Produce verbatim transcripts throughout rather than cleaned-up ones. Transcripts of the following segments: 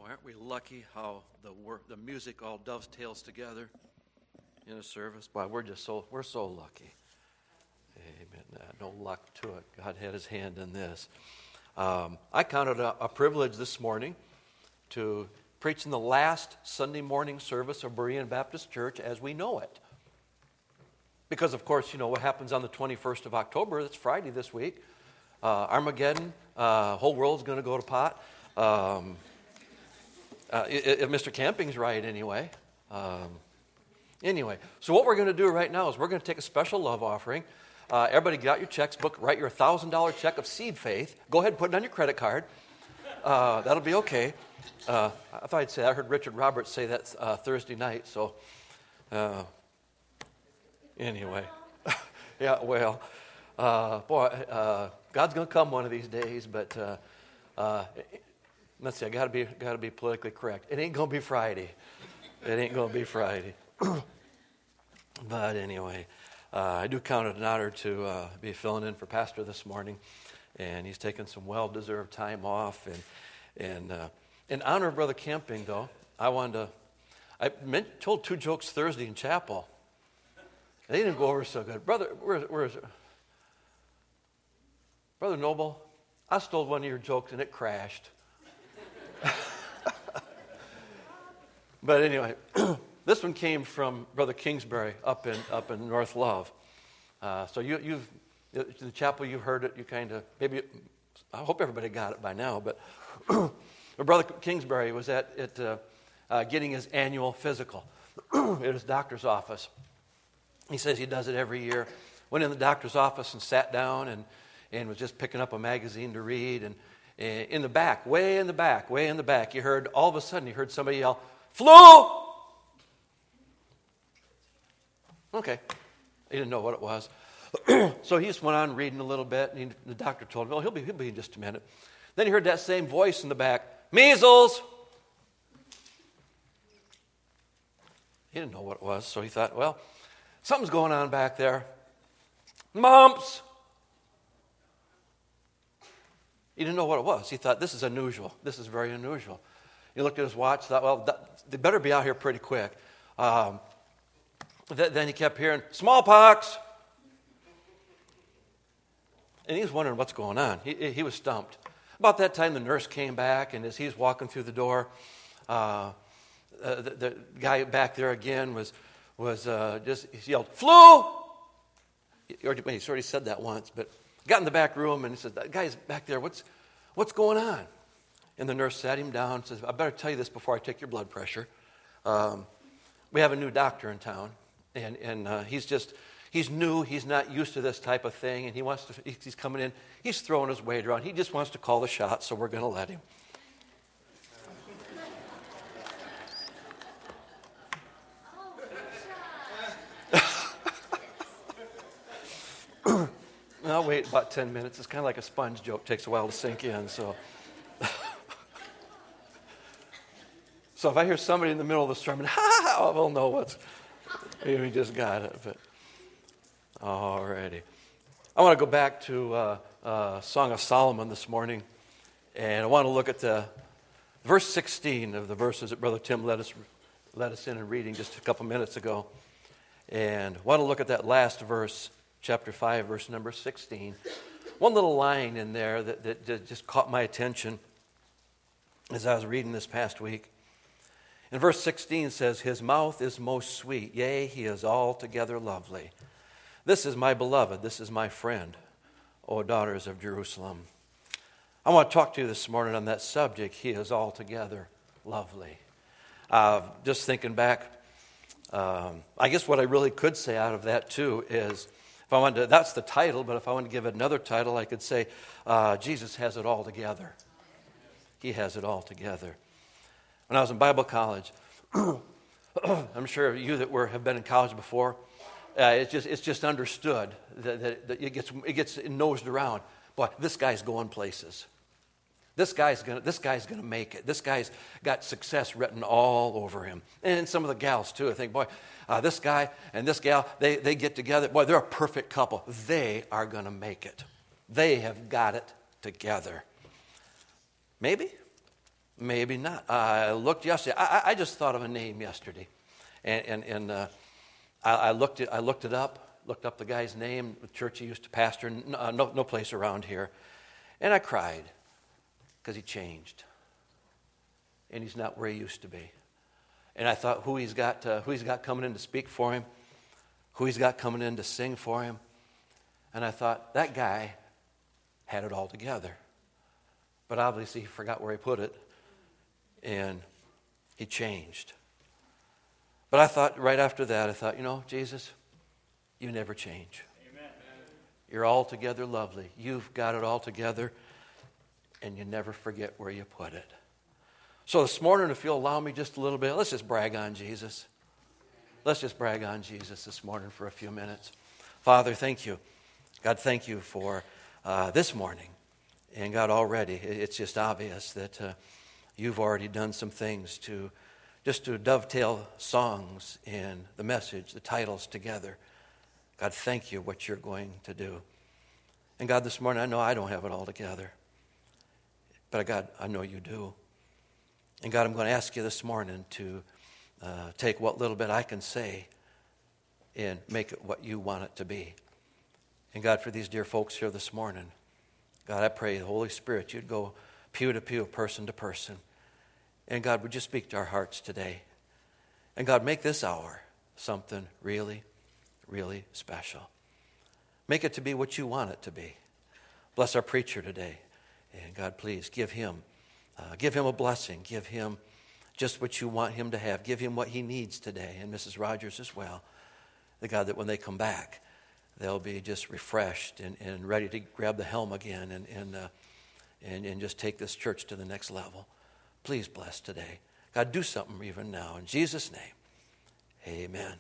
aren't we lucky how the work, the music all dovetails together in a service? Boy, we're just so we're so lucky. Amen. Uh, no luck to it. God had His hand in this. Um, I counted a, a privilege this morning to preach in the last Sunday morning service of Berean Baptist Church as we know it. Because, of course, you know what happens on the twenty-first of October. That's Friday this week. Uh, Armageddon. Uh, whole world's going to go to pot. Um, uh, if Mister Camping's right, anyway. Um, anyway, so what we're going to do right now is we're going to take a special love offering. Uh, everybody get out your checks, book, write your one thousand dollars check of seed faith. Go ahead and put it on your credit card. Uh, that'll be okay. Uh, I thought I'd say, I heard Richard Roberts say that uh, Thursday night, so uh, anyway. yeah, well, uh, boy, uh, God's going to come one of these days, but uh, uh, let's see, I got to be got to be politically correct. It ain't going to be Friday. It ain't going to be Friday. But anyway, uh, I do count it an honor to uh, be filling in for Pastor this morning, and he's taken some well-deserved time off. And and uh, in honor of Brother Camping, though, I wanted to. I meant, told two jokes Thursday in chapel. They didn't go over so good. Brother, where, where is it? Brother Noble, I stole one of your jokes and it crashed. But anyway, this one came from Brother Kingsbury up in up in North Love. Uh, so you, you've in the chapel, you've heard it. You kind of maybe. I hope everybody got it by now. But Brother Kingsbury was at at uh, uh, getting his annual physical at his doctor's office. He says he does it every year. Went in the doctor's office and sat down and, and was just picking up a magazine to read. And, and in the back, way in the back, way in the back, you heard, all of a sudden, you heard somebody yell, "Flu!" Okay. He didn't know what it was. So he just went on reading a little bit, and he, the doctor told him, "Oh, he'll be, he'll be in just a minute." Then he heard that same voice in the back, "Measles!" He didn't know what it was, so he thought, well, something's going on back there. "Mumps!" He didn't know what it was. He thought, this is unusual. This is very unusual. He looked at his watch, thought, well, that, they better be out here pretty quick. Um, th- then he kept hearing, "Smallpox!" And he was wondering what's going on. He, he was stumped. About that time, the nurse came back, and as he was walking through the door, uh, uh, the, the guy back there again was was uh, just, he yelled, "Flu!" He already, he's already said that once, but got in the back room, and he said, "That guy's back there, what's what's going on?" And the nurse sat him down and says, "I better tell you this before I take your blood pressure. Um, we have a new doctor in town, and, and uh, he's just, he's new, he's not used to this type of thing, and he wants to, he's coming in, he's throwing his weight around, he just wants to call the shots, so we're going to let him." I'll wait about ten minutes. It's kind of like a sponge joke. Takes a while to sink in. So so if I hear somebody in the middle of the sermon, ha, ha, we'll know what's, we just got it. But all righty. I want to go back to uh, uh, Song of Solomon this morning, and I want to look at the verse sixteen of the verses that Brother Tim led us, led us in and reading just a couple minutes ago. And I want to look at that last verse, chapter five, verse number sixteen. One little line in there that, that, that just caught my attention as I was reading this past week. In verse sixteen says, "His mouth is most sweet, yea, he is altogether lovely. This is my beloved, this is my friend, O daughters of Jerusalem." I want to talk to you this morning on that subject, he is altogether lovely. Uh, just thinking back, um, I guess what I really could say out of that too is, if I wanted to, that's the title, but if I wanted to give it another title, I could say, uh, Jesus has it all together. He has it all together. When I was in Bible college, I'm sure you that were have been in college before, uh, it's just it's just understood that, that, that it gets it gets nosed around. Boy, this guy's going places. This guy's gonna this guy's gonna make it. This guy's got success written all over him. And some of the gals too. I think, boy, uh, this guy and this gal, they, they get together. Boy, they're a perfect couple. They are gonna make it. They have got it together. Maybe, Maybe not. I looked yesterday. I, I just thought of a name yesterday. And, and, and uh, I, I, looked it, I looked it up, looked up the guy's name, the church he used to pastor, no, no, no place around here. And I cried because he changed. And he's not where he used to be. And I thought who he's got, uh, who he's got coming in to speak for him, who he's got coming in to sing for him. And I thought, that guy had it all together. But obviously he forgot where he put it. And he changed. But I thought, right after that, I thought, you know, Jesus, you never change. Amen. You're altogether lovely. You've got it all together, and you never forget where you put it. So this morning, if you'll allow me just a little bit, let's just brag on Jesus. Let's just brag on Jesus this morning for a few minutes. Father, thank you. God, thank you for uh, this morning. And God, already, it's just obvious that uh, you've already done some things to just to dovetail songs and the message, the titles together. God, thank you what you're going to do. And God, this morning, I know I don't have it all together. But God, I know you do. And God, I'm going to ask you this morning to uh, take what little bit I can say and make it what you want it to be. And God, for these dear folks here this morning, God, I pray the Holy Spirit, you'd go pew to pew, person to person. And God, would you speak to our hearts today? And God, make this hour something really, really special. Make it to be what you want it to be. Bless our preacher today. And God, please give him, uh, give him a blessing. Give him just what you want him to have. Give him what he needs today. And Missus Rogers as well. The God, that when they come back, they'll be just refreshed and, and ready to grab the helm again and, and, uh, and, and just take this church to the next level. Please bless today. God, do something even now. In Jesus' name, amen.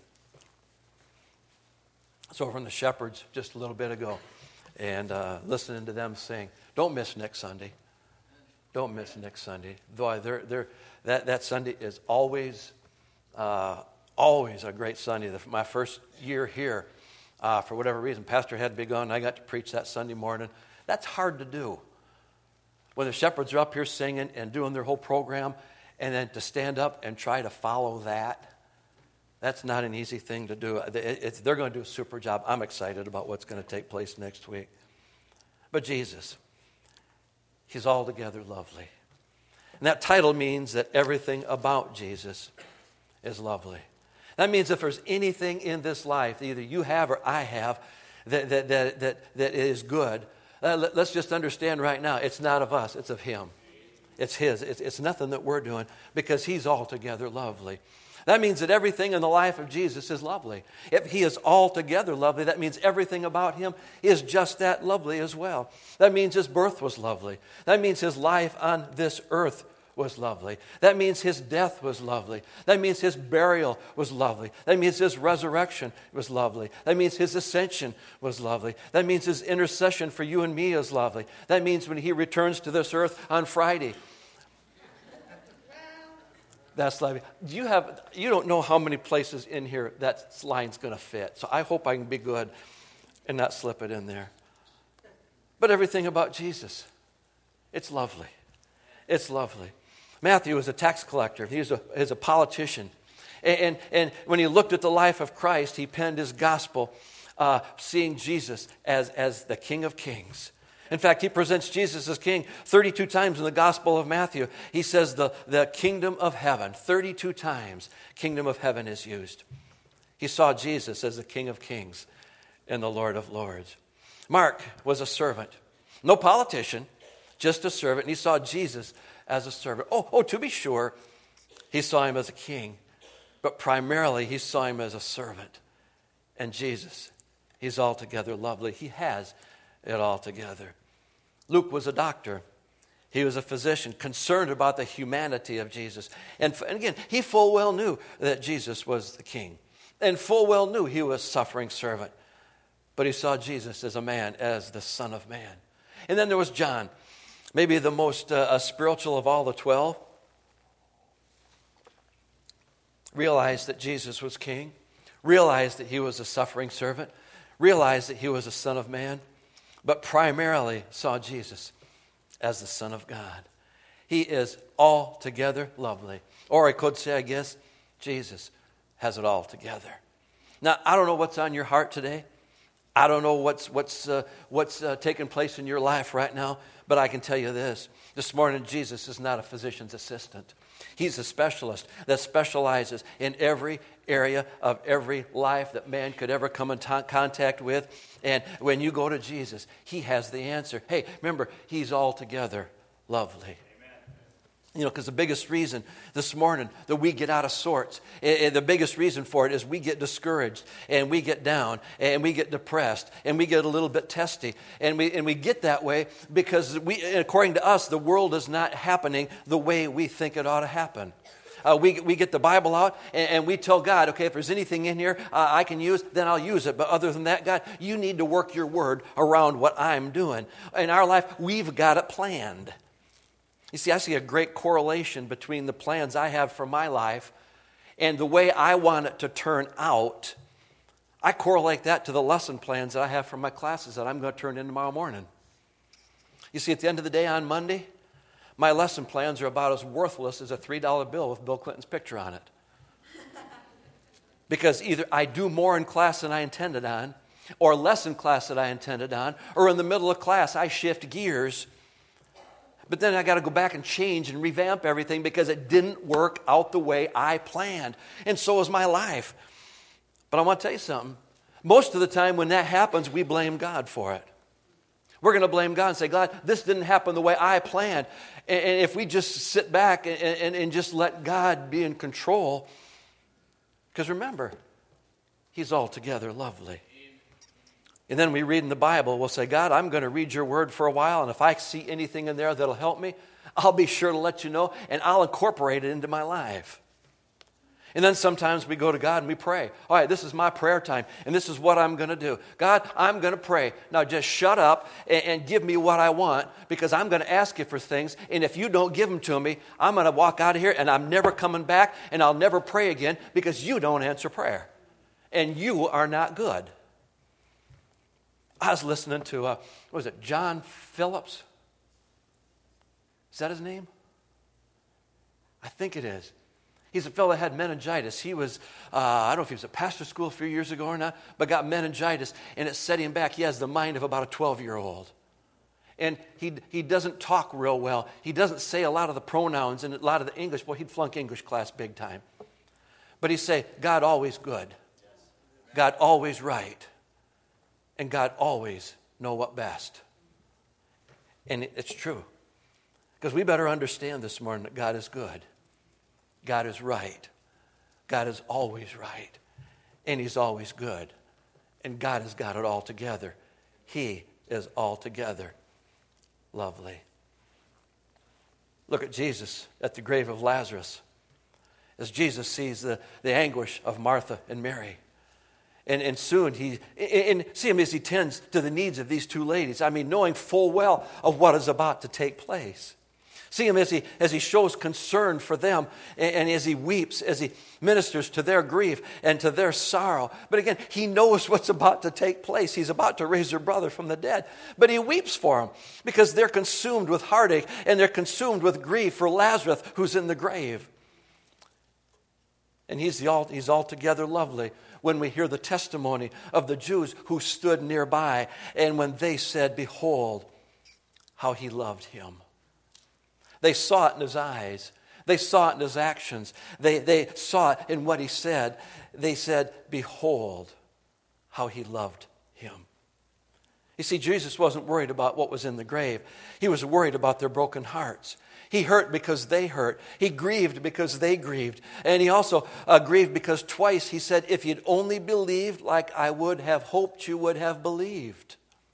So over in the Shepherds just a little bit ago, and uh, listening to them sing, don't miss next Sunday. Don't miss next Sunday. Though they're, they're, that, that Sunday is always, uh, always a great Sunday. The, my first year here, uh, for whatever reason, Pastor had to be gone, and I got to preach that Sunday morning. That's hard to do. When the Shepherds are up here singing and doing their whole program, and then to stand up and try to follow that, that's not an easy thing to do. It's, they're going to do a super job. I'm excited about what's going to take place next week. But Jesus, he's altogether lovely. And that title means that everything about Jesus is lovely. That means if there's anything in this life, either you have or I have, that, that, that, that, that is good, Uh, let's just understand right now, it's not of us, it's of him. It's his. It's, it's nothing that we're doing because he's altogether lovely. That means that everything in the life of Jesus is lovely. If he is altogether lovely, that means everything about him is just that lovely as well. That means his birth was lovely. That means his life on this earth was lovely. That means his death was lovely. That means his burial was lovely. That means his resurrection was lovely. That means his ascension was lovely. That means his intercession for you and me is lovely. That means when he returns to this earth on Friday, that's lovely. Do you have? You don't know how many places in here that line's going to fit. So I hope I can be good and not slip it in there. But everything about Jesus, it's lovely. It's lovely. Matthew was a tax collector. He was a, he was a politician. And, and, and when he looked at the life of Christ, he penned his gospel, uh, seeing Jesus as, as the King of Kings. In fact, he presents Jesus as king thirty-two times in the Gospel of Matthew. He says the, the kingdom of heaven. thirty-two times kingdom of heaven is used. He saw Jesus as the King of Kings and the Lord of Lords. Mark was a servant. No politician, just a servant. And he saw Jesus as a servant. Oh, oh, to be sure, he saw him as a king. But primarily, he saw him as a servant. And Jesus, he's altogether lovely. He has it all together. Luke was a doctor. He was a physician concerned about the humanity of Jesus. And, and again, he full well knew that Jesus was the king. And full well knew he was a suffering servant. But he saw Jesus as a man, as the Son of Man. And then there was John, maybe the most uh, spiritual of all the twelve. Realized that Jesus was king. Realized that he was a suffering servant. Realized that he was a Son of Man. But primarily saw Jesus as the Son of God. He is altogether lovely. Or I could say, I guess, Jesus has it all together. Now, I don't know what's on your heart today. I don't know what's what's uh, what's uh, taking place in your life right now, but I can tell you this. This morning, Jesus is not a physician's assistant. He's a specialist that specializes in every area of every life that man could ever come in t- contact with. And when you go to Jesus, He has the answer. Hey, remember, He's altogether lovely. You know, because the biggest reason this morning that we get out of sorts, and the biggest reason for it is we get discouraged, and we get down, and we get depressed, and we get a little bit testy. And we and we get that way because, we, according to us, the world is not happening the way we think it ought to happen. Uh, we, we get the Bible out, and, and we tell God, okay, if there's anything in here uh, I can use, then I'll use it. But other than that, God, you need to work your word around what I'm doing. In our life, we've got it planned. You see, I see a great correlation between the plans I have for my life and the way I want it to turn out. I correlate that to the lesson plans that I have for my classes that I'm going to turn in tomorrow morning. You see, at the end of the day on Monday, my lesson plans are about as worthless as a three dollar bill with Bill Clinton's picture on it. Because either I do more in class than I intended on, or less in class than I intended on, or in the middle of class I shift gears. But then I got to go back and change and revamp everything because it didn't work out the way I planned. And so is my life. But I want to tell you something. Most of the time when that happens, we blame God for it. We're going to blame God and say, God, this didn't happen the way I planned. And if we just sit back and, and, and just let God be in control, because remember, He's altogether lovely. And then we read in the Bible, we'll say, God, I'm going to read your word for a while, and if I see anything in there that'll help me, I'll be sure to let you know, and I'll incorporate it into my life. And then sometimes we go to God and we pray. All right, this is my prayer time, and this is what I'm going to do. God, I'm going to pray. Now just shut up and, and give me what I want, because I'm going to ask you for things, and if you don't give them to me, I'm going to walk out of here, and I'm never coming back, and I'll never pray again, because you don't answer prayer, and you are not good. I was listening to, uh, what was it, John Phillips? Is that his name? I think it is. He's a fellow that had meningitis. He was, uh, I don't know if he was at pastor school a few years ago or not, but got meningitis, and it set him back. He has the mind of about a twelve-year-old. And he he doesn't talk real well. He doesn't say a lot of the pronouns and a lot of the English. Well, he'd flunk English class big time. But he'd say, God always good. God always right. And God always know what best. And it's true. Because we better understand this morning that God is good. God is right. God is always right. And He's always good. And God has got it all together. He is altogether lovely. Look at Jesus at the grave of Lazarus. As Jesus sees the, the anguish of Martha and Mary. And, and soon he, and see him as he tends to the needs of these two ladies. I mean, knowing full well of what is about to take place. See him as he, as he shows concern for them, and, and as he weeps, as he ministers to their grief and to their sorrow. But again, he knows what's about to take place. He's about to raise their brother from the dead. But he weeps for them because they're consumed with heartache and they're consumed with grief for Lazarus who's in the grave. And he's, the all, he's altogether lovely when we hear the testimony of the Jews who stood nearby, and when they said, behold, how he loved him. They saw it in his eyes. They saw it in his actions. They, they saw it in what he said. They said, behold, how he loved him. You see, Jesus wasn't worried about what was in the grave. He was worried about their broken hearts. He hurt because they hurt. He grieved because they grieved. And he also uh, grieved because twice he said, if you'd only believed like I would have hoped you would have believed.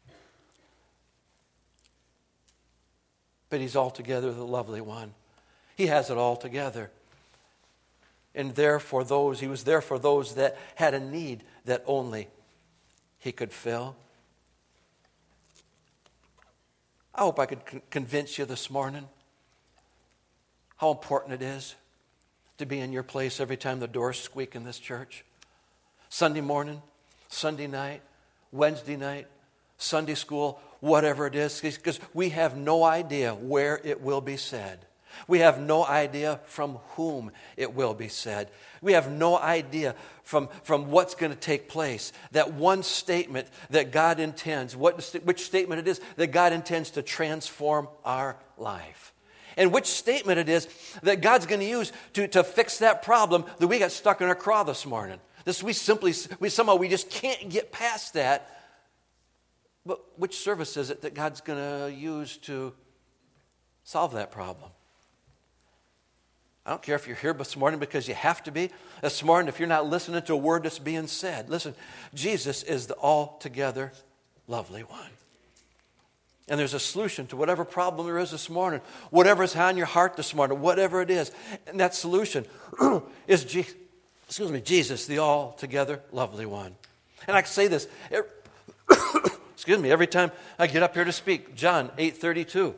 But he's altogether the lovely one. He has it all together. And there for those, he was there for those that had a need that only he could fill. I hope I could con- convince you this morning how important it is to be in your place every time the doors squeak in this church. Sunday morning, Sunday night, Wednesday night, Sunday school, whatever it is, because we have no idea where it will be said. We have no idea from whom it will be said. We have no idea from, from what's going to take place. That one statement that God intends, what, which statement it is that God intends to transform our life. And which statement it is that God's going to use to, to fix that problem that we got stuck in our craw this morning. This we simply, we somehow we just can't get past that. But which service is it that God's going to use to solve that problem? I don't care if you're here this morning because you have to be. This morning, if you're not listening to a word that's being said. Listen, Jesus is the altogether lovely one. And there's a solution to whatever problem there is this morning, whatever's on your heart this morning, whatever it is. And that solution is, Je- excuse me, Jesus, the altogether lovely one. And I can say this, excuse me, every time I get up here to speak. John eight thirty-two.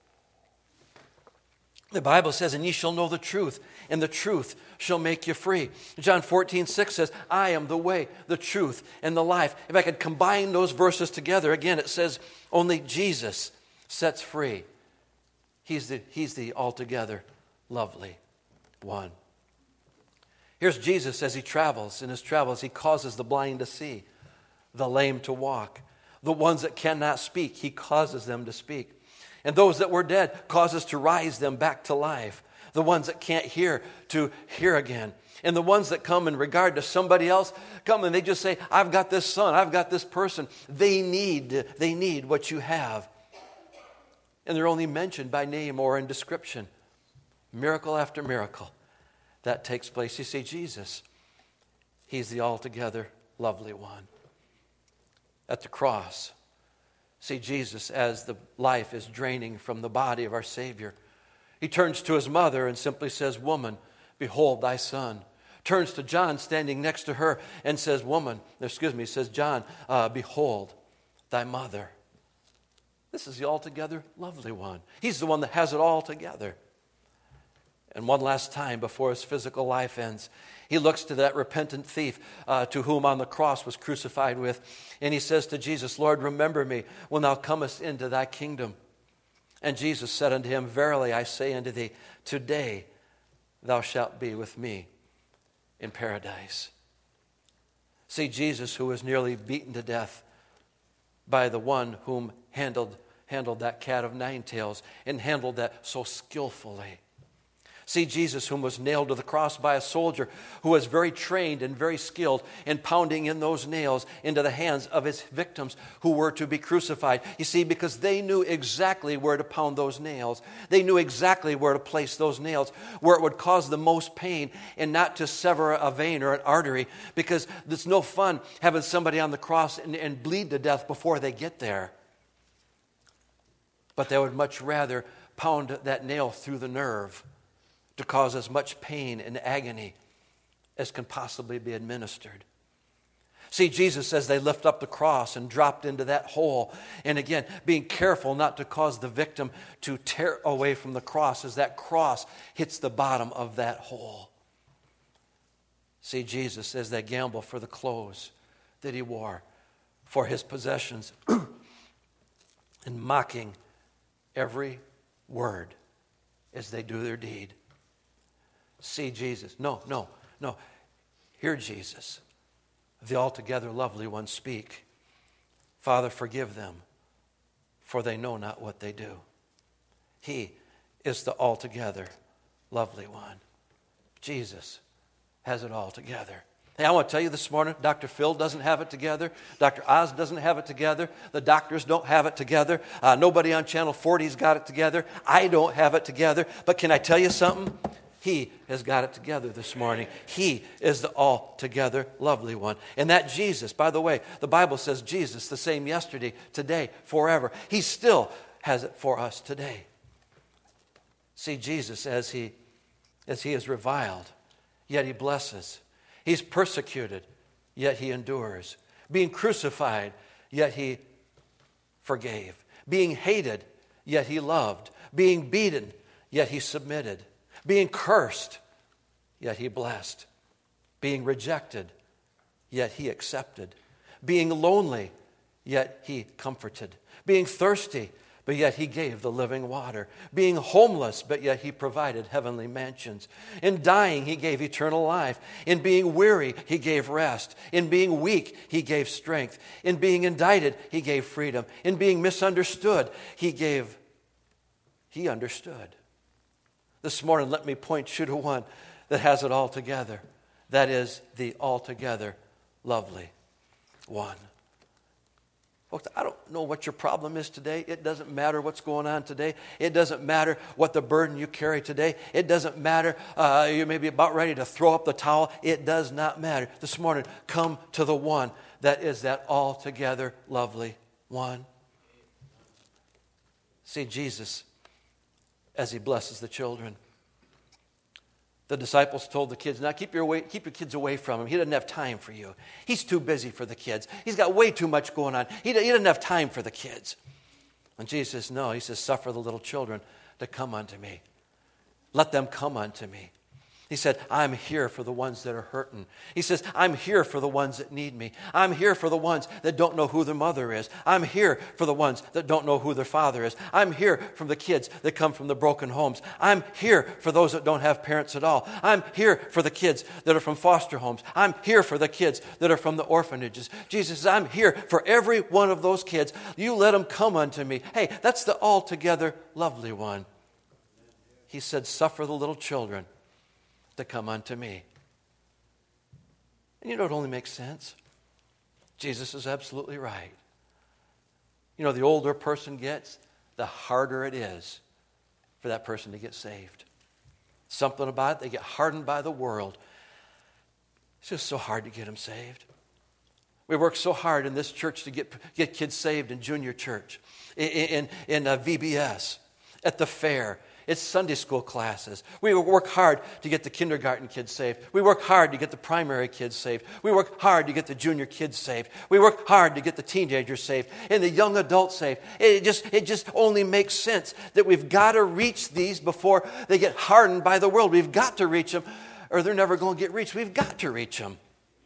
The Bible says, and ye shall know the truth, and the truth shall make you free. John fourteen six says, I am the way, the truth, and the life. If I could combine those verses together, again, it says, only Jesus sets free. He's the, he's the altogether lovely one. Here's Jesus as he travels. In his travels, he causes the blind to see, the lame to walk. The ones that cannot speak, he causes them to speak. And those that were dead causes to rise them back to life. The ones that can't hear to hear again. And the ones that come in regard to somebody else come and they just say, I've got this son, I've got this person. They need, they need what you have. And they're only mentioned by name or in description. Miracle after miracle that takes place. You see, Jesus, he's the altogether lovely one. At the cross, see Jesus as the life is draining from the body of our Savior. He turns to his mother and simply says, woman, behold thy son. Turns to John standing next to her and says, woman, excuse me, says John, uh, behold thy mother. This is the altogether lovely one. He's the one that has it all together. And one last time before his physical life ends, he looks to that repentant thief uh, to whom on the cross was crucified with. And he says to Jesus, Lord, remember me when thou comest into thy kingdom. And Jesus said unto him, verily I say unto thee, today thou shalt be with me in paradise. See, Jesus, who was nearly beaten to death by the one whom handled, handled that cat of nine tails and handled that so skillfully. See Jesus, whom was nailed to the cross by a soldier who was very trained and very skilled in pounding in those nails into the hands of his victims who were to be crucified. You see, because they knew exactly where to pound those nails. They knew exactly where to place those nails, where it would cause the most pain and not to sever a vein or an artery, because it's no fun having somebody on the cross and, and bleed to death before they get there. But they would much rather pound that nail through the nerve to cause as much pain and agony as can possibly be administered. See, Jesus, as they lift up the cross and dropped into that hole, and again, being careful not to cause the victim to tear away from the cross as that cross hits the bottom of that hole. See, Jesus, as they gamble for the clothes that he wore, for his possessions, and mocking every word as they do their deed. See Jesus. No, no, no. Hear Jesus, the altogether lovely one, speak. Father, forgive them, for they know not what they do. He is the altogether lovely one. Jesus has it all together. Hey, I want to tell you this morning, Doctor Phil doesn't have it together. Doctor Oz doesn't have it together. The doctors don't have it together. Uh, nobody on Channel forty's got it together. I don't have it together. But can I tell you something? He has got it together this morning. He is the altogether lovely one. And that Jesus, by the way, the Bible says Jesus, the same yesterday, today, forever. He still has it for us today. See Jesus as he, as he is reviled, yet he blesses. He's persecuted, yet he endures. Being crucified, yet he forgave. Being hated, yet he loved. Being beaten, yet he submitted. Being cursed, yet he blessed. Being rejected, yet he accepted. Being lonely, yet he comforted. Being thirsty, but yet he gave the living water. Being homeless, but yet he provided heavenly mansions. In dying, he gave eternal life. In being weary, he gave rest. In being weak, he gave strength. In being indicted, he gave freedom. In being misunderstood, he gave, he understood. This morning, let me point you to one that has it all together. That is the altogether lovely one. Folks, I don't know what your problem is today. It doesn't matter what's going on today. It doesn't matter what the burden you carry today. It doesn't matter. Uh, you may be about ready to throw up the towel. It does not matter. This morning, come to the one that is that altogether lovely one. See Jesus as he blesses the children. The disciples told the kids, now keep your, way, keep your kids away from him. He doesn't have time for you. He's too busy for the kids. He's got way too much going on. He, he doesn't have time for the kids. And Jesus says, no, he says, suffer the little children to come unto me. Let them come unto me. He said, I'm here for the ones that are hurting. He says, I'm here for the ones that need me. I'm here for the ones that don't know who their mother is. I'm here for the ones that don't know who their father is. I'm here for the kids that come from the broken homes. I'm here for those that don't have parents at all. I'm here for the kids that are from foster homes. I'm here for the kids that are from the orphanages. Jesus says, I'm here for every one of those kids. You let them come unto me. Hey, that's the altogether lovely one. He said, suffer the little children to come unto me. And you know, it only makes sense. Jesus is absolutely right. You know, the older a person gets, the harder it is for that person to get saved. Something about it, they get hardened by the world. It's just so hard to get them saved. We work so hard in this church to get, get kids saved in junior church, in, in, in uh, V B S, at the fair. It's Sunday school classes. We work hard to get the kindergarten kids saved. We work hard to get the primary kids saved. We work hard to get the junior kids saved. We work hard to get the teenagers saved and the young adults saved. It just, it just only makes sense that we've got to reach these before they get hardened by the world. We've got to reach them or they're never going to get reached. We've got to reach them.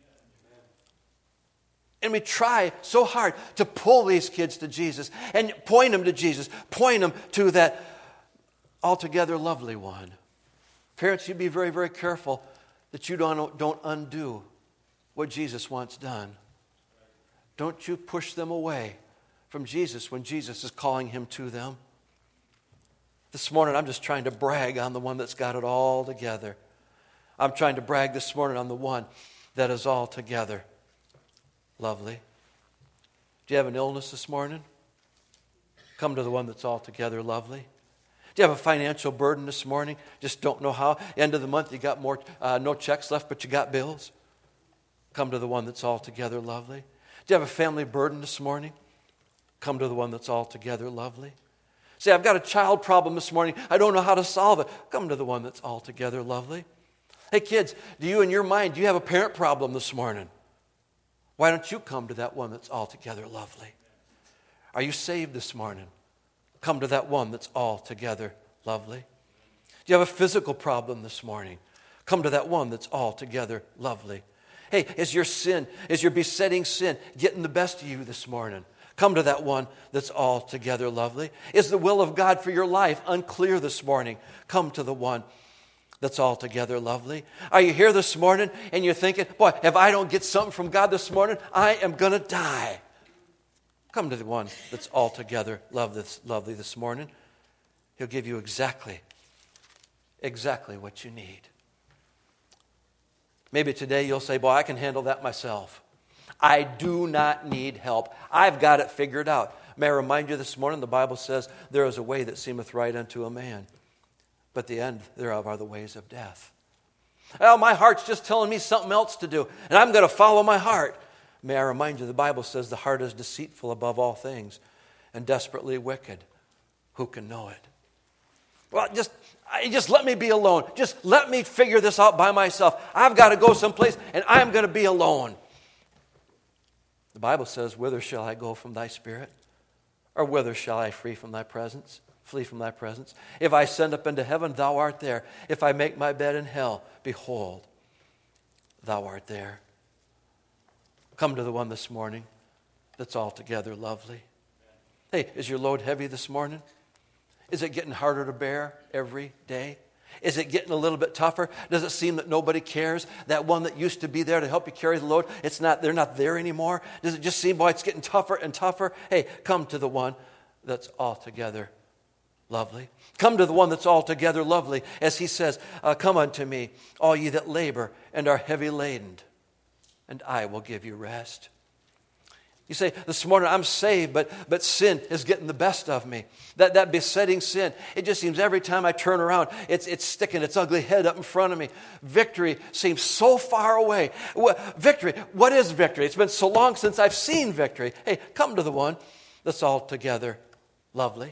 And we try so hard to pull these kids to Jesus and point them to Jesus, point them to that altogether lovely one. Parents, you be very, very careful that you don't, don't undo what Jesus wants done. Don't you push them away from Jesus when Jesus is calling him to them. This morning, I'm just trying to brag on the one that's got it all together. I'm trying to brag this morning on the one that is altogether lovely. Do you have an illness this morning? Come to the one that's altogether lovely. Do you have a financial burden this morning? Just don't know how. End of the month, you got more uh, no checks left, but you got bills. Come to the one that's altogether lovely. Do you have a family burden this morning? Come to the one that's altogether lovely. Say, I've got a child problem this morning. I don't know how to solve it. Come to the one that's altogether lovely. Hey, kids, do you in your mind, do you have a parent problem this morning? Why don't you come to that one that's altogether lovely? Are you saved this morning? Come to that one that's altogether lovely. Do you have a physical problem this morning? Come to that one that's altogether lovely. Hey, is your sin, is your besetting sin getting the best of you this morning? Come to that one that's altogether lovely. Is the will of God for your life unclear this morning? Come to the one that's altogether lovely. Are you here this morning and you're thinking, boy, if I don't get something from God this morning, I am going to die. Come to the one that's altogether lovely this morning. He'll give you exactly, exactly what you need. Maybe today you'll say, boy, I can handle that myself. I do not need help. I've got it figured out. May I remind you this morning, the Bible says, there is a way that seemeth right unto a man, but the end thereof are the ways of death. Well, my heart's just telling me something else to do, and I'm going to follow my heart. May I remind you, the Bible says the heart is deceitful above all things and desperately wicked. Who can know it? Well, just, just let me be alone. Just let me figure this out by myself. I've got to go someplace, and I'm going to be alone. The Bible says, whither shall I go from thy spirit? Or whither shall I flee from thy presence? Flee from thy presence. If I ascend up into heaven, thou art there. If I make my bed in hell, behold, thou art there. Come to the one this morning that's altogether lovely. Hey, is your load heavy this morning? Is it getting harder to bear every day? Is it getting a little bit tougher? Does it seem that nobody cares? That one that used to be there to help you carry the load, it's not, they're not there anymore? Does it just seem, boy, it's getting tougher and tougher? Hey, come to the one that's altogether lovely. Come to the one that's altogether lovely. As he says, uh, come unto me, all ye that labor and are heavy laden, and I will give you rest. You say, this morning I'm saved, but, but sin is getting the best of me. That, that besetting sin, it just seems every time I turn around, it's, it's sticking its ugly head up in front of me. Victory seems so far away. Victory, what is victory? It's been so long since I've seen victory. Hey, come to the one that's altogether lovely.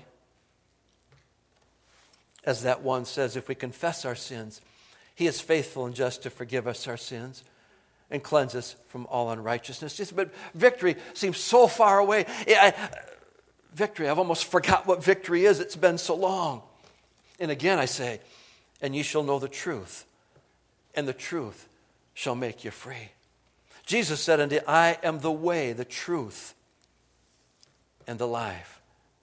As that one says, if we confess our sins, he is faithful and just to forgive us our sins and cleanse us from all unrighteousness. Just, but victory seems so far away. I, victory, I've almost forgot what victory is. It's been so long. And again I say, and ye shall know the truth, and the truth shall make you free. Jesus said unto you, I am the way, the truth, and the life.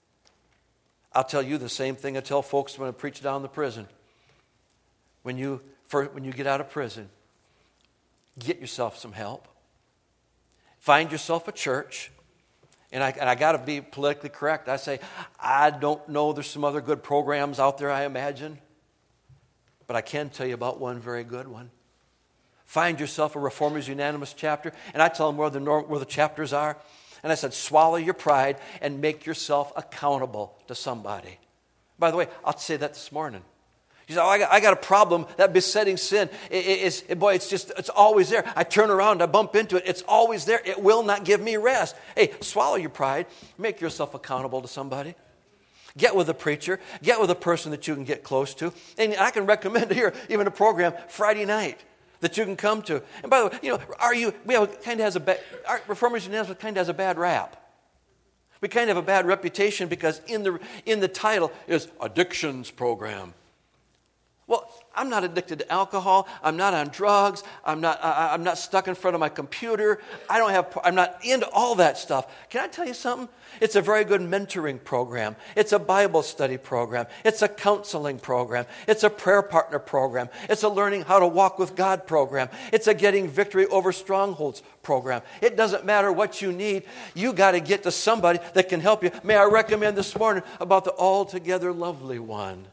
I'll tell you the same thing I tell folks when I preach down the prison. When you, for, when you get out of prison, get yourself some help. Find yourself a church. And I, and I got to be politically correct. I say, I don't know. There's some other good programs out there, I imagine. But I can tell you about one very good one. Find yourself a Reformers Unanimous chapter. And I tell them where the, where the chapters are. And I said, swallow your pride and make yourself accountable to somebody. By the way, I'll say that this morning. You say, oh, I got, I got a problem. That besetting sin, is, it, boy, it's just, it's always there. I turn around, I bump into it. It's always there. It will not give me rest. Hey, swallow your pride. Make yourself accountable to somebody. Get with a preacher. Get with a person that you can get close to. And I can recommend here even a program Friday night that you can come to. And by the way, you know, are you, we have kind of has a bad, our Reformers Unanimous kind of has a bad rap. We kind of have a bad reputation because in the in the title is Addictions Program. Well, I'm not addicted to alcohol. I'm not on drugs. I'm not. I, I'm not stuck in front of my computer. I don't have. I'm not into all that stuff. Can I tell you something? It's a very good mentoring program. It's a Bible study program. It's a counseling program. It's a prayer partner program. It's a learning how to walk with God program. It's a getting victory over strongholds program. It doesn't matter what you need. You got to get to somebody that can help you. May I recommend this morning about the altogether lovely one.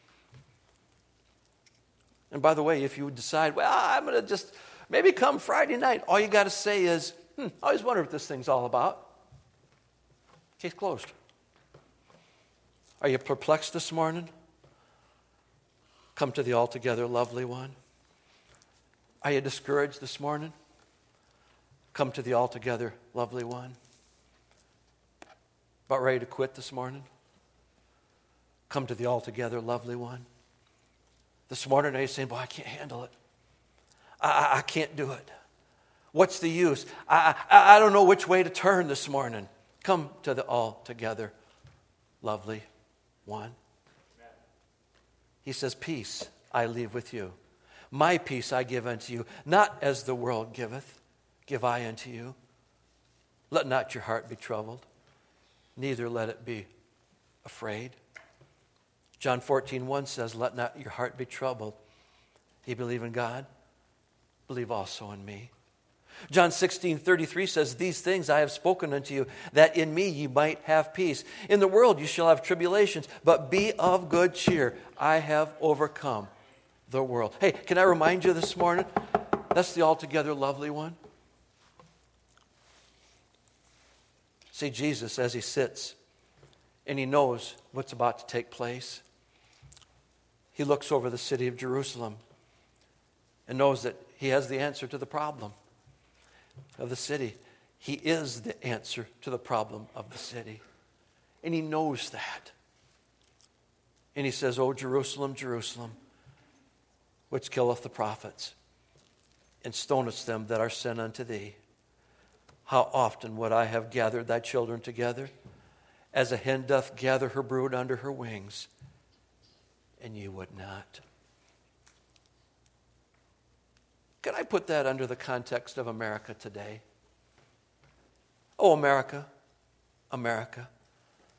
And by the way, if you decide, well, I'm going to just maybe come Friday night, all you got to say is, hmm, I always wonder what this thing's all about. Case closed. Are you perplexed this morning? Come to the altogether lovely one. Are you discouraged this morning? Come to the altogether lovely one. About ready to quit this morning? Come to the altogether lovely one. This morning, are you saying, boy, I can't handle it. I, I, I can't do it. What's the use? I, I, I don't know which way to turn this morning. Come to the altogether lovely one. He says, peace I leave with you. My peace I give unto you. Not as the world giveth, give I unto you. Let not your heart be troubled, neither let it be afraid. John fourteen one says, let not your heart be troubled. You believe in God? Believe also in me. John sixteen thirty-three says, these things I have spoken unto you, that in me ye might have peace. In the world you shall have tribulations, but be of good cheer. I have overcome the world. Hey, can I remind you this morning? That's the altogether lovely one. See Jesus as he sits, and he knows what's about to take place. He looks over the city of Jerusalem and knows that he has the answer to the problem of the city. He is the answer to the problem of the city. And he knows that. And he says, O Jerusalem, Jerusalem, which killeth the prophets, and stonest them that are sent unto thee. How often would I have gathered thy children together, as a hen doth gather her brood under her wings, and you would not. Can I put that under the context of America today? Oh, America, America,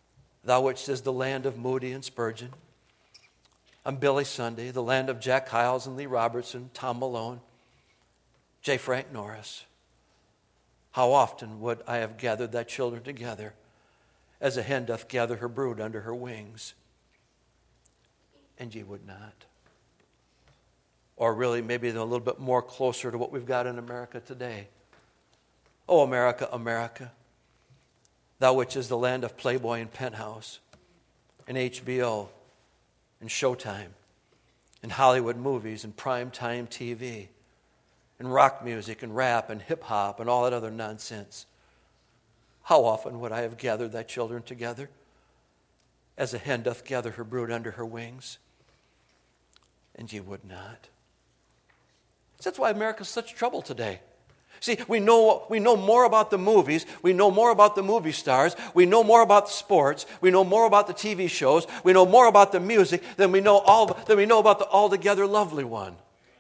thou which is the land of Moody and Spurgeon. I'm Billy Sunday, the land of Jack Hyles and Lee Robertson, Tom Malone, J. Frank Norris. How often would I have gathered thy children together as a hen doth gather her brood under her wings, and ye would not. Or really maybe a little bit more closer to what we've got in America today. Oh, America, America, thou which is the land of Playboy and Penthouse and H B O and Showtime and Hollywood movies and primetime T V and rock music and rap and hip-hop and all that other nonsense. How often would I have gathered thy children together as a hen doth gather her brood under her wings, and ye would not. That's why America's such trouble today. See, we know, we know more about the movies, we know more about the movie stars, we know more about the sports, we know more about the T V shows, we know more about the music than we know all than we know about the altogether lovely one.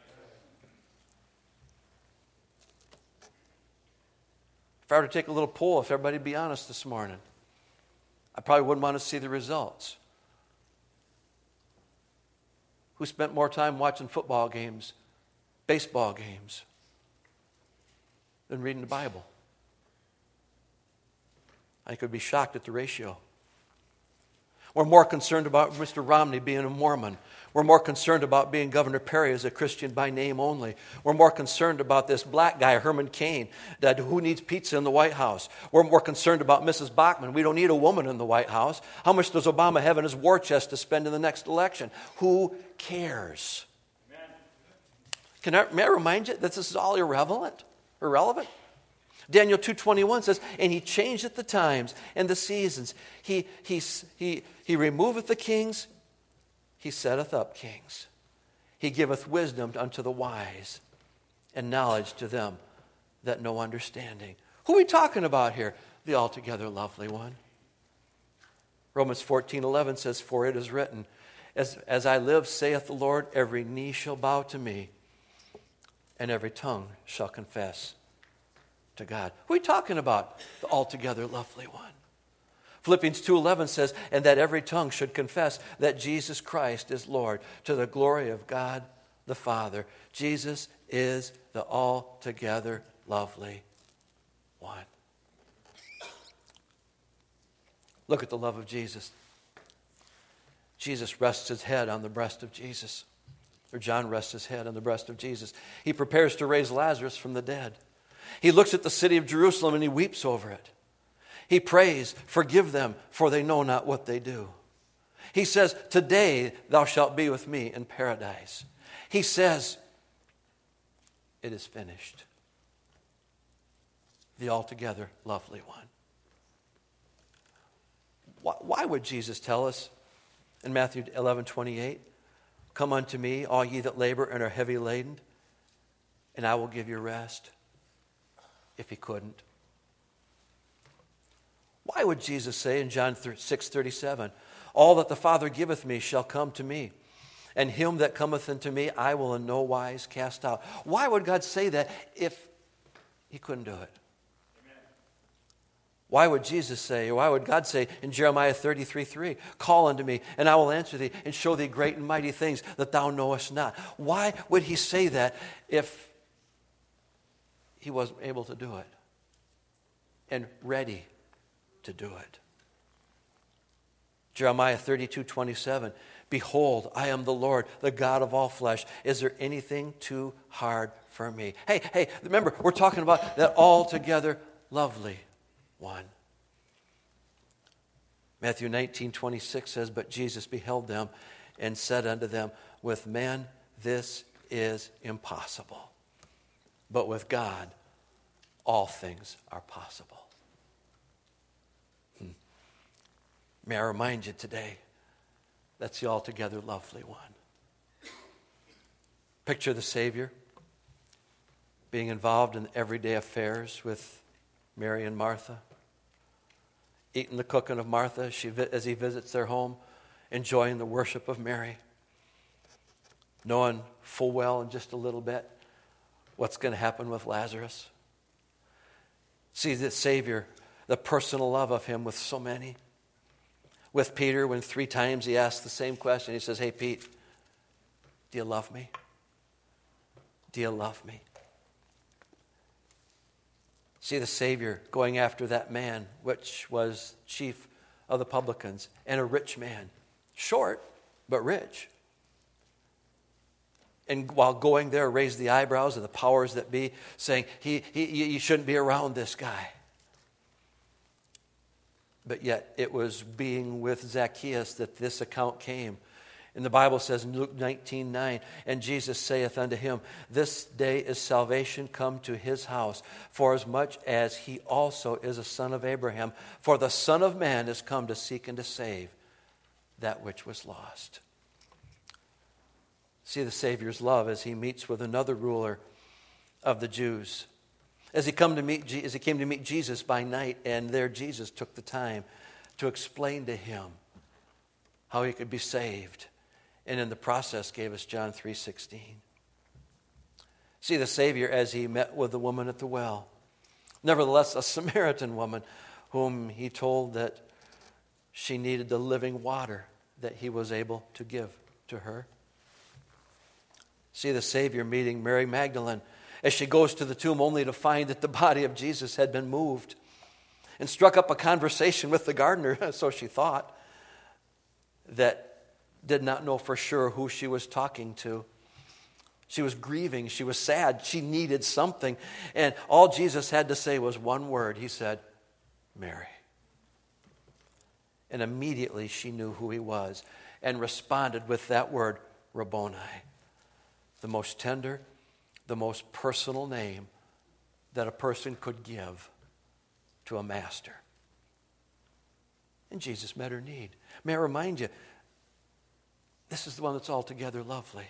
If I were to take a little poll, if everybody be honest this morning, I probably wouldn't want to see the results. Who spent more time watching football games, baseball games, than reading the Bible? I could be shocked at the ratio. We're more concerned about Mister Romney being a Mormon. We're more concerned about being Governor Perry as a Christian by name only. We're more concerned about this black guy, Herman Cain, that who needs pizza in the White House. We're more concerned about Missus Bachmann. We don't need a woman in the White House. How much does Obama have in his war chest to spend in the next election? Who cares? Amen. Can I, may I remind you that this is all irrelevant? Irrelevant? Daniel two twenty-one says, and he changeth the times and the seasons. He, he, he, he removeth the kings, he setteth up kings. He giveth wisdom unto the wise and knowledge to them that know understanding. Who are we talking about here? The altogether lovely one. Romans fourteen eleven says, for it is written, as, as I live, saith the Lord, every knee shall bow to me, and every tongue shall confess to God. Who are we talking about? The altogether lovely one. Philippians two eleven says, and that every tongue should confess that Jesus Christ is Lord, to the glory of God the Father. Jesus is the altogether lovely one. Look at the love of Jesus. Jesus rests his head on the breast of Jesus. Or John rests his head on the breast of Jesus. He prepares to raise Lazarus from the dead. He looks at the city of Jerusalem and he weeps over it. He prays, forgive them, for they know not what they do. He says, today thou shalt be with me in paradise. He says, it is finished. The altogether lovely one. Why, why would Jesus tell us in Matthew eleven twenty-eight, come unto me, all ye that labor and are heavy laden, and I will give you rest? If he couldn't. Why would Jesus say in John six thirty-seven, all that the Father giveth me shall come to me, and him that cometh unto me I will in no wise cast out? Why would God say that if he couldn't do it? Amen. Why would Jesus say, or why would God say in Jeremiah thirty-three three, call unto me, and I will answer thee, and show thee great and mighty things that thou knowest not? Why would he say that if he wasn't able to do it and ready to do it? Jeremiah thirty-two twenty-seven, behold, I am the Lord, the God of all flesh. Is there anything too hard for me? Hey, hey, remember, we're talking about that altogether lovely one. Matthew nineteen twenty-six says, but Jesus beheld them and said unto them, with man this is impossible, but with God, all things are possible. Hmm. May I remind you today, that's the altogether lovely one. Picture the Savior being involved in everyday affairs with Mary and Martha, eating the cooking of Martha as, she, as he visits their home, enjoying the worship of Mary, knowing full well in just a little bit what's going to happen with Lazarus. See the Savior, the personal love of him with so many. with Peter when three times he asked the same question. He says, hey, Pete, do you love me? Do you love me? See the Savior going after that man, which was chief of the publicans, and a rich man. Short, but rich. And while going there, raised the eyebrows of the powers that be, saying, he, he, you shouldn't be around this guy. But yet it was being with Zacchaeus that this account came. And the Bible says in Luke nineteen nine, and Jesus saith unto him, this day is salvation come to his house, for as much as he also is a son of Abraham. For the Son of Man is come to seek and to save that which was lost. See the Savior's love as he meets with another ruler of the Jews. As he, come to meet, as he came to meet Jesus by night, and there Jesus took the time to explain to him how he could be saved. And in the process gave us John three sixteen. See the Savior as he met with the woman at the well. Nevertheless, a Samaritan woman whom he told that she needed the living water that he was able to give to her. See the Savior meeting Mary Magdalene as she goes to the tomb only to find that the body of Jesus had been moved, and struck up a conversation with the gardener, so she thought, that did not know for sure who she was talking to. She was grieving. She was sad. She needed something. And all Jesus had to say was one word. He said, Mary. And immediately she knew who he was and responded with that word, Rabboni. The most tender, the most personal name that a person could give to a master. And Jesus met her need. May I remind you, this is the one that's altogether lovely.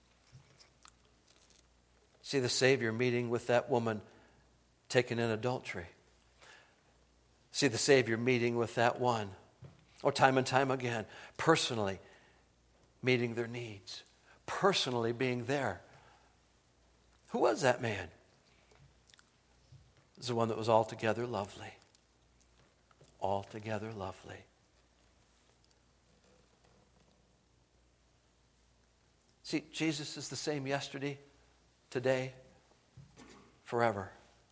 See the Savior meeting with that woman taken in adultery. See the Savior meeting with that one, or time and time again, personally meeting their needs, personally being there. Who was that man? It was the one that was altogether lovely. Altogether lovely. See, Jesus is the same yesterday, today, forever.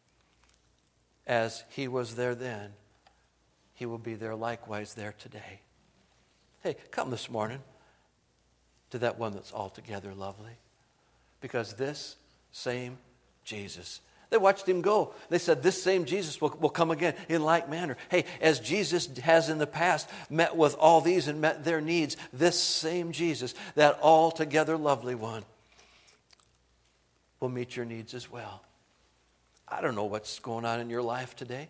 As he was there then, he will be there likewise there today. Hey, come this morning to that one that's altogether lovely. Because this same Jesus, they watched him go. They said, this same Jesus will, will come again in like manner. Hey, as Jesus has in the past met with all these and met their needs, this same Jesus, that altogether lovely one, will meet your needs as well. I don't know what's going on in your life today.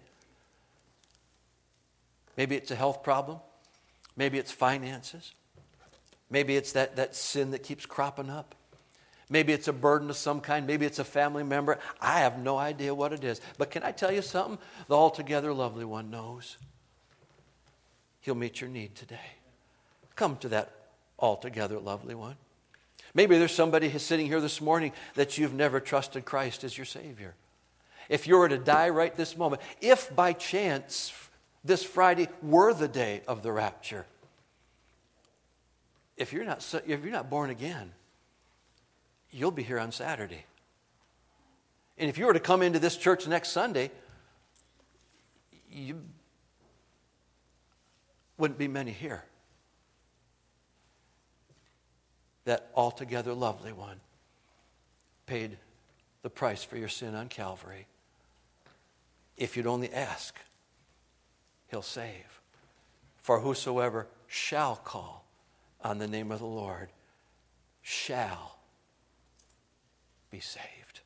Maybe it's a health problem. Maybe it's finances. Maybe it's that, that sin that keeps cropping up. Maybe it's a burden of some kind. Maybe it's a family member. I have no idea what it is. But can I tell you something? The altogether lovely one knows. He'll meet your need today. Come to that altogether lovely one. Maybe there's somebody who's sitting here this morning that you've never trusted Christ as your Savior. If you were to die right this moment, if by chance this Friday were the day of the rapture, if you're not, if you're not born again, you'll be here on Saturday. And if you were to come into this church next Sunday, you wouldn't be many here. That altogether lovely one paid the price for your sin on Calvary. If you'd only ask, he'll save. For whosoever shall call on the name of the Lord shall be saved.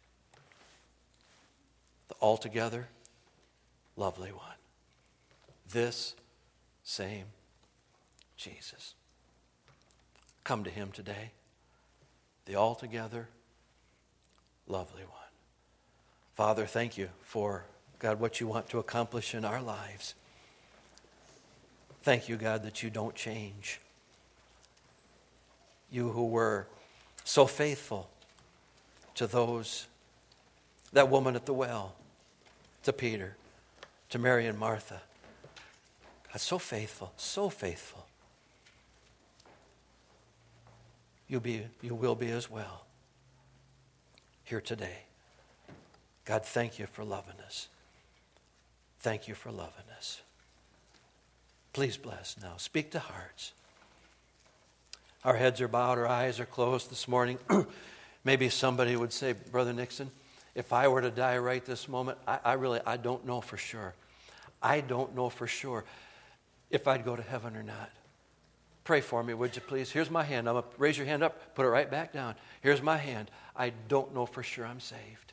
The altogether lovely one. This same Jesus. Come to him today. The altogether lovely one. Father, thank you for, God, what you want to accomplish in our lives. Thank you, God, that you don't change. You who were so faithful to those, that woman at the well, to Peter, to Mary and Martha. God, so faithful, so faithful. you'll be, you will be as well here today. God, thank you for loving us. Thank you for loving us. Please bless now. Speak to hearts. Our heads are bowed, our eyes are closed this morning. Maybe somebody would say, Brother Nixon, if I were to die right this moment, I, I really, I don't know for sure. I don't know for sure if I'd go to heaven or not. Pray for me, would you please? Here's my hand. I'm gonna raise your hand up, put it right back down. Here's my hand. I don't know for sure I'm saved.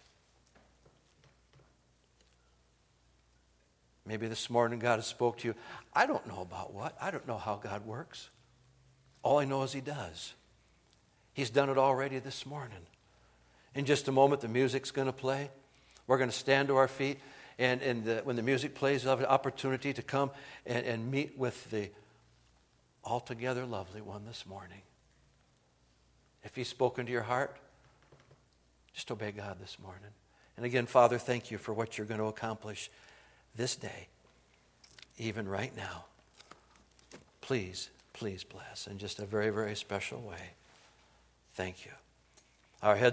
Maybe this morning God has spoke to you. I don't know about what. I don't know how God works. All I know is He does. He's done it already this morning. In just a moment, the music's going to play. We're going to stand to our feet. And, and the, when the music plays, you'll have an opportunity to come and, and meet with the altogether lovely one this morning. If He's spoken to your heart, just obey God this morning. And again, Father, thank you for what you're going to accomplish this day, even right now. Please, please bless in just a very, very special way. Thank you. Our heads